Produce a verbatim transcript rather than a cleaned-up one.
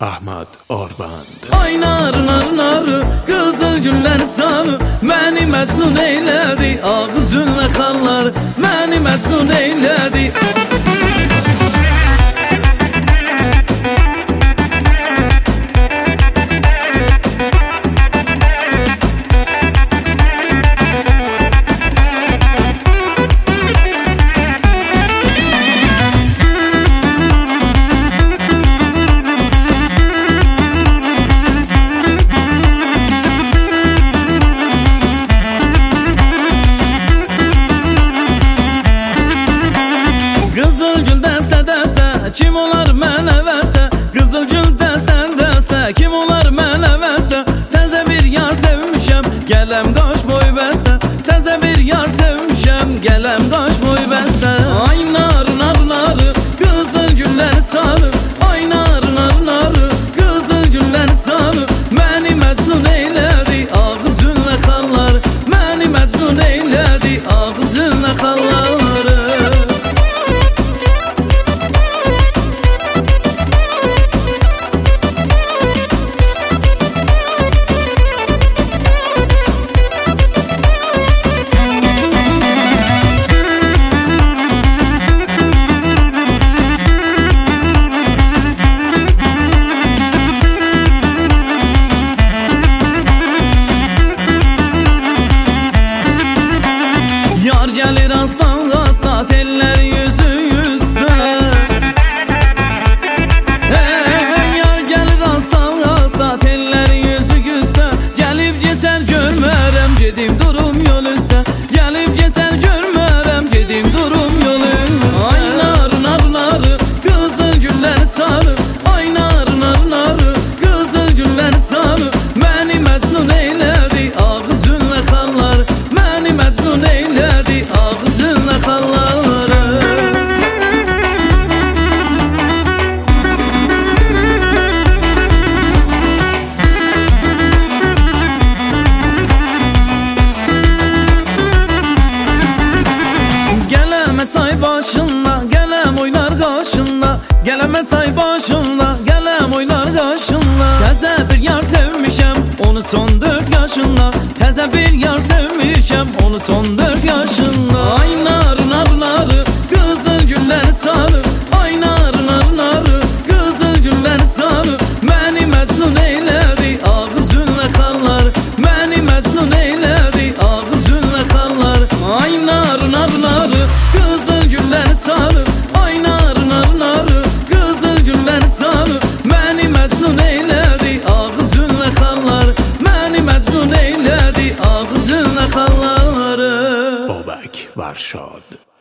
Ahmet Orban. Ay nar nar nar, qızıl güllər sarı, məni məzlun eylədi. Ağzınla xallar məni məzlun eylədi. Kim olar mənə vəstə, qızıl gül dəstən dəstə. Kim olar mənə vəstə, təzə bir yar sevmişəm, gələm daş boy bəstə. Təzə bir yar sevmişəm, gələm daş boy bəstə. Ay nar nar nar, qızıl güllər sarı. Ay nar nar nar, qızıl güllər sarı, məni məzlun eylədi. Ağzınla xallar məni məzlun eylədi. Ağzınla xalları. Yar gəlir aslan aslan, tellər yüzü yüzdə. Hey, yar gəlir aslan aslan, tellər yüzü yüzdə. Gəlib geçər görmərəm, gedim durum yol üstə. Gəlib geçər görmərəm, gedim durum yol üstə. Ay nar nar nar, qızıl güllər sarı. Ay nar nar nar, qızıl güllər sarı, məni məzlun eylədi. Ağzınla xallar məni məzlun eylədi. Ağzınla xalları. Gələmə çay başında, gələm oynar qaşında. Gələmə çay başında, gələm oynar qaşında. Təzə bir yar sevmişəm, onu son dörd yaşında. Təzə bir yar sevmişəm, onu son dörd yaşında. Ay nar nar nar, qızıl güllər sarı. Ay nar nar nar, qızıl güllər sarı, məni məzlun eylədi. Ağzınla xallar məni məzlun eylədi. Ağzınla xallar. Ay nar nar nar, qızıl güllər sarı. Ay nar nar nar, qızıl güllər sarı, məni məzlun eylədi. Ağzınla xallar məni məzlun eylədi. Ağzınla xalları. Bobek Varşad.